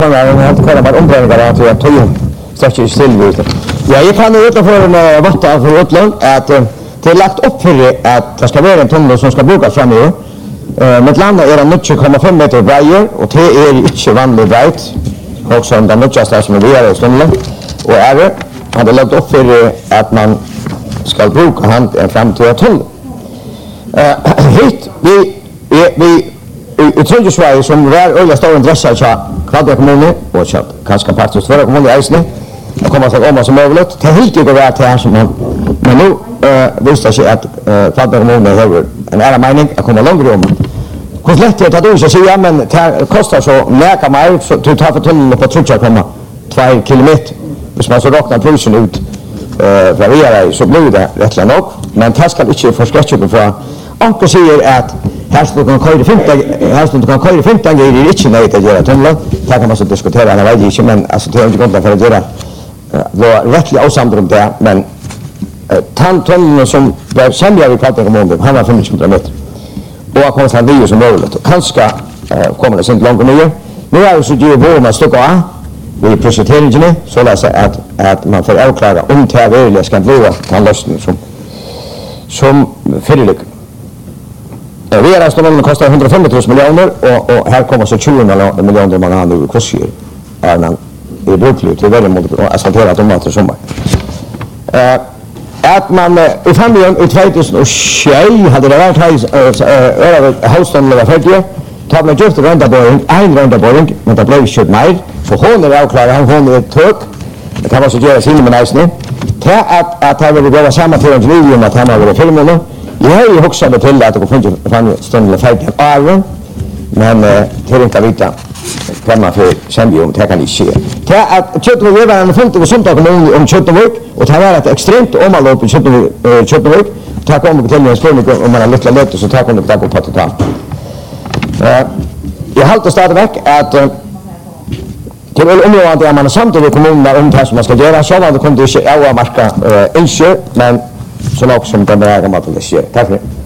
Jag har inte kollat på omprövningar att jag tog sträcker still. Jag kan utanför en vatta för Uppland att det är lagt upp för att det ska vara en tunnel som ska brukas framöver. Med landa är den 9,5 meter bred och det är inte vanligt brett. Också den nödjaste som är i tunneln. Och är hade lagt upp för att man ska bruka en framtida tunnel. Hit vi i Trondheim som var öliga stora intressen så Kvadra kommun och så kanske faktiskt förra kommunen i Eisne kommer att komma som möjligt. Det helt går vara till här som men nu visar sig att Kvadra kommun har en annan mening att komma långt om. Hur lätt är det att du säger men det kostar så näka mer så du tar för tunneln på 2 kilometer. Hvis man så räknar priset ut varierar så blir det rätt nog men det ska inte förskräcka för Anker säger att här skulle kan köra 15 grejer inte nej att göra tunneln. Det kan man så diskutera när jag inte men alltså det är inte gott för att göra då rättligt avsamråd om det men tunneln som var sämre vi pratar om han var 500 meter. Och har kommit han som möjligt. Kanske kommer det inte långt ner. Nu är det så att våra man stuckar av vid projekteringen så att man får avklara om det här ska bli en lösning som föreligger. Redan kostar 150 000 miljoner och här kommer så 20 miljoner man har nu i kurser. Det är brukligt till väldigt mot asfalterat om att sommar. Att man i familjen i 2006 hade det varit halvstånd eller 40 tar man just en rändaborring men det blev köpt mer så hon är avklarad hon är tök det kan man så göra sin med nästan till att det vill gå samma till en miljon att han har varit filmerna jag har ju också det till att det får stånd färdig av men det är inte vita kan man för Sandvium det kan inte ske till att Köpenhamn var en fond och sånt om Köpenhamn och det var ett extremt omalopp i Köpenhamn ta kommer till en stund om man har lite lätt så tar kommer det på totalt jag håller stadigt att till området där man samtidigt kommunerna om det som man ska göra så man kommer det inte att marka men så långt som det är att det sker. Tack för det.